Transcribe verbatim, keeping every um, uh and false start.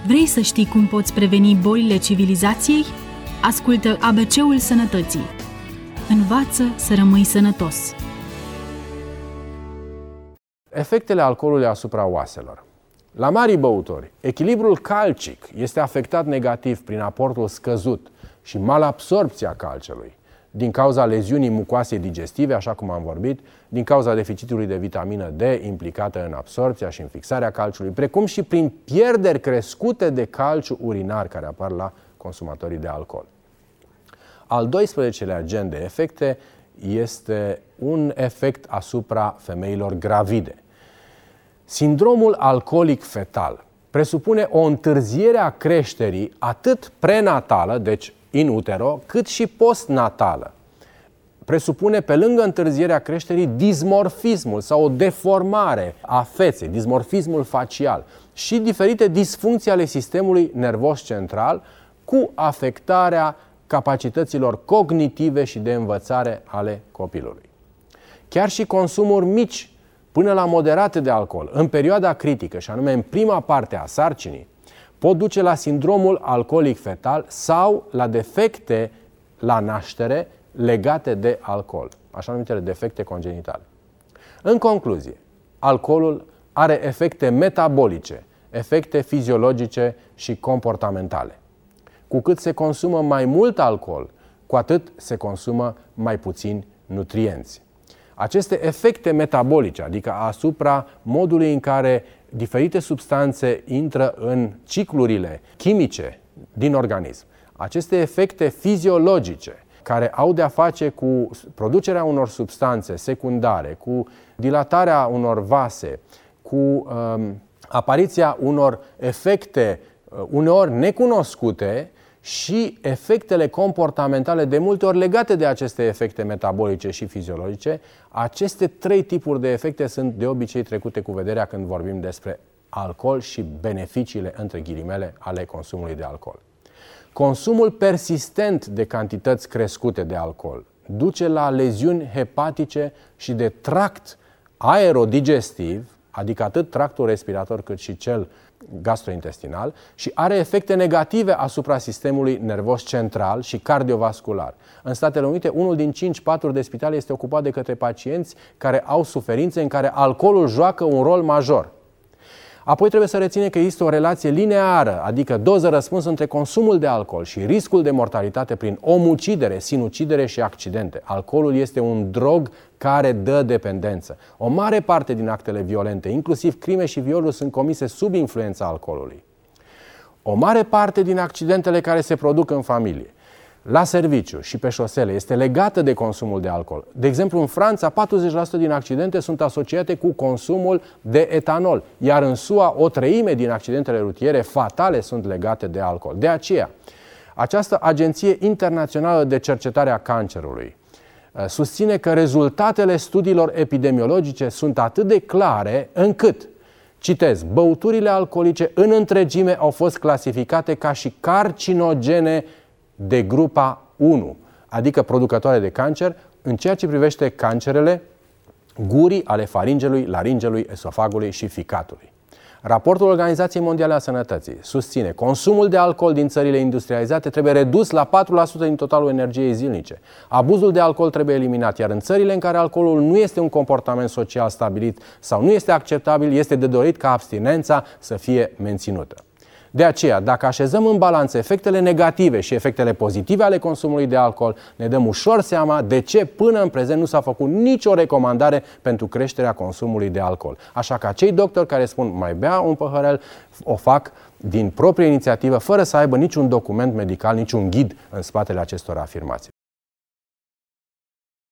Vrei să știi cum poți preveni bolile civilizației? Ascultă A B C-ul Sănătății. Învață să rămâi sănătos. Efectele alcoolului asupra oaselor. La mari băutori, echilibrul calcic este afectat negativ prin aportul scăzut și malabsorbția calciului, din cauza leziunii mucoasei digestive, așa cum am vorbit, din cauza deficitului de vitamină D implicată în absorbția și în fixarea calciului, precum și prin pierderi crescute de calciu urinar care apar la consumatorii de alcool. Al doisprezecelea gen de efecte este un efect asupra femeilor gravide. Sindromul alcoolic fetal presupune o întârziere a creșterii atât prenatală, deci in utero, cât și postnatală. Presupune, pe lângă întârzierea creșterii, dismorfismul sau o deformare a feței, dismorfismul facial și diferite disfuncții ale sistemului nervos central cu afectarea capacităților cognitive și de învățare ale copilului. Chiar și consumuri mici până la moderate de alcool în perioada critică, și anume în prima parte a sarcinii, pot duce la sindromul alcoolic fetal sau la defecte la naștere legate de alcool, așa numitele defecte congenitale. În concluzie, alcoolul are efecte metabolice, efecte fiziologice și comportamentale. Cu cât se consumă mai mult alcool, cu atât se consumă mai puțini nutrienți. Aceste efecte metabolice, adică asupra modului în care diferite substanțe intră în ciclurile chimice din organism, aceste efecte fiziologice care au de-a face cu producerea unor substanțe secundare, cu dilatarea unor vase, cu um, apariția unor efecte uh, uneori necunoscute și efectele comportamentale de multe ori legate de aceste efecte metabolice și fiziologice, aceste trei tipuri de efecte sunt de obicei trecute cu vederea când vorbim despre alcool și beneficiile, între ghilimele, ale consumului de alcool. Consumul persistent de cantități crescute de alcool duce la leziuni hepatice și de tract aerodigestiv, adică atât tractul respirator cât și cel gastrointestinal, și are efecte negative asupra sistemului nervos central și cardiovascular. În Statele Unite, unul din cinci paturi de spitale este ocupat de către pacienți care au suferințe în care alcoolul joacă un rol major. Apoi trebuie să reținem că există o relație lineară, adică doză-răspuns între consumul de alcool și riscul de mortalitate prin omucidere, sinucidere și accidente. Alcoolul este un drog care dă dependență. O mare parte din actele violente, inclusiv crime și violuri, sunt comise sub influența alcoolului. O mare parte din accidentele care se produc în familie, la serviciu și pe șosele, este legată de consumul de alcool. De exemplu, în Franța, patruzeci la sută din accidente sunt asociate cu consumul de etanol, iar în S U A, o treime din accidentele rutiere fatale sunt legate de alcool. De aceea, această Agenție Internațională de Cercetare a Cancerului susține că rezultatele studiilor epidemiologice sunt atât de clare încât, citez, băuturile alcoolice în întregime au fost clasificate ca și carcinogene de grupa unu, adică producătoare de cancer, în ceea ce privește cancerele gurii, ale faringelui, laringelui, esofagului și ficatului. Raportul Organizației Mondiale a Sănătății susține consumul de alcool din țările industrializate trebuie redus la patru la sută din totalul energiei zilnice. Abuzul de alcool trebuie eliminat, iar în țările în care alcoolul nu este un comportament social stabilit sau nu este acceptabil, este de dorit ca abstinența să fie menținută. De aceea, dacă așezăm în balanță efectele negative și efectele pozitive ale consumului de alcool, ne dăm ușor seama de ce până în prezent nu s-a făcut nicio recomandare pentru creșterea consumului de alcool. Așa că acei doctori care spun mai bea un păhărel, o fac din proprie inițiativă, fără să aibă niciun document medical, niciun ghid în spatele acestor afirmații.